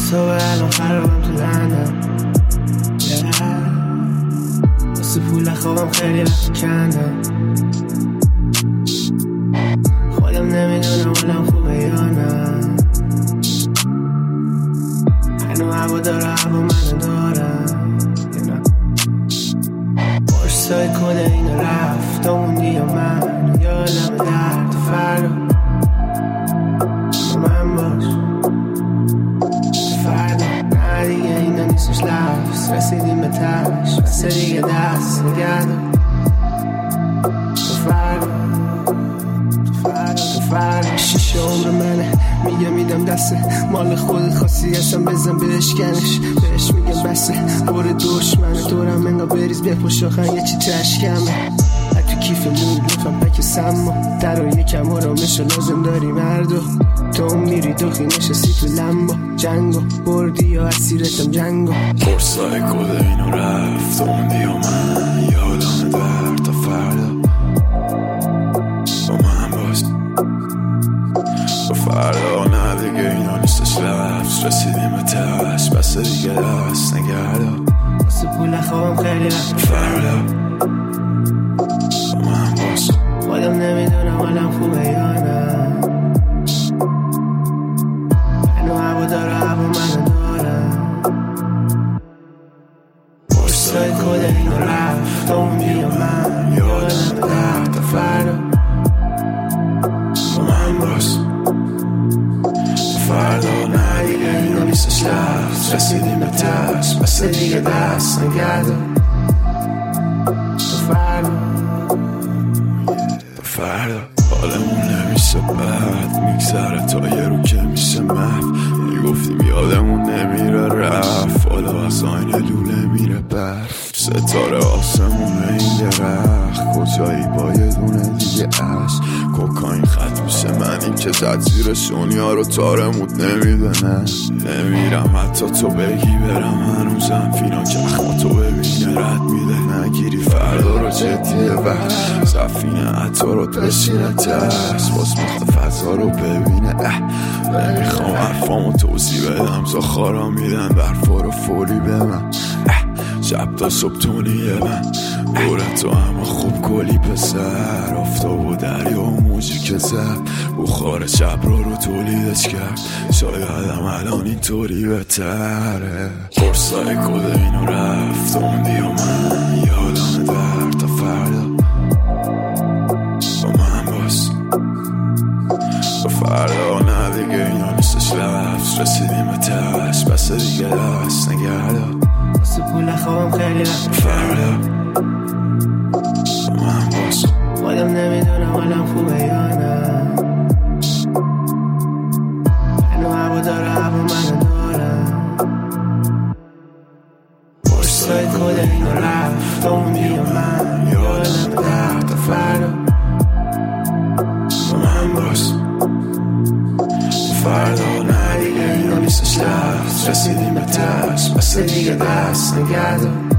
صبح الان خرابم تو لندن، واسه پول خوابم خیلی وقت کندم. خودم نمیدونم حالم خوبه یا نه، هنو هوا داره هوا منو دارم. پرسای کل اینو رفت موندی یا من، یادم درد فردا با من باش. فردا نه دیگه اینا نیستش لفظ، رسیدیم به تش بسه دیگه دست نگردم. تو فردا شیشه عمر منه، میگه میدم دسته مال خودت، خواستی هستم بزن بشکنش، بهش میگم بسه بر دشمنه دورم انگا بریز بپوش آخن یه چی تشکمه. تو کیف نور لطفم پک سما در و یکم آرامش لازم داری مردو. تو میری دخی نشستی تو لمبا، جنگو بردی یا اسیرتم جنگو. فرصای کده اینو رفت موندی یا من، یادم درد تا فردا با من باش. با فردا نه دیگه اینا نیستش لفظ، رسیدیم به تش بسه دیگه دست نگردم. واسه پول خوابم خیلی وقت فردا با من باش. خودم نمیدونم حالم خوبه یا نه، هنو هوا داره هوا منو دارم. فرصای کده اینو رفت موندی یا من، یادم درد تا فردا با من باش. فردا نه دیگه اینا نیستش لفظ، رسیدیم به تش بسه دیگه دست نگردم. فردا حالمون نمیشه بد، میگذره تا یه رو که میشه محو. میگفتیم یادمون نمیره رفت، حالا از آینه لوله میره برف. ستاره آسمون این درخت، کجایی با یه دونه دیگه عشق. کوکاین خط میشه من این که زد زیر شونیا رو تارمود نمیده. نه نمیرم حتی تو بگی برم، هنوزم فینا که اخما تو ببینه رد میده. نگیری فردا رو جدیه وقت سفینه حتی رو بشینه ترس، باز مخت فضا رو ببینه. نمیخوام حرفامو توضیح بدم، زخارا میدن برفا رو فوری به من. شب تا صبح تونیه من دورت تو همه خوب کلی پسر. آفتاب و دریا و موزیک زد، بخار شب رو تولیدش کرد. شایدم الان اینطوری بهتره. فرصای کده اینو رفت موندی و من، یادم درد تا فردا با من باش. با فردا نه دیگه اینا نیستش لفظ، رسیدیم به تش بسه دیگه دست نگردم. واسه پول خوابم خیلی وقت فردا با من باش. خودم نمیدونم حالم خوبه یا نه، هنو هوا داره هوا منو دارم. فرصای کده اینو رفت موندی یا من، یادم درد تا فردا با من باش. فردا نه دیگه اینا نیستش لفظ، رسیدیم به تش بسه دیگه دست نگردم.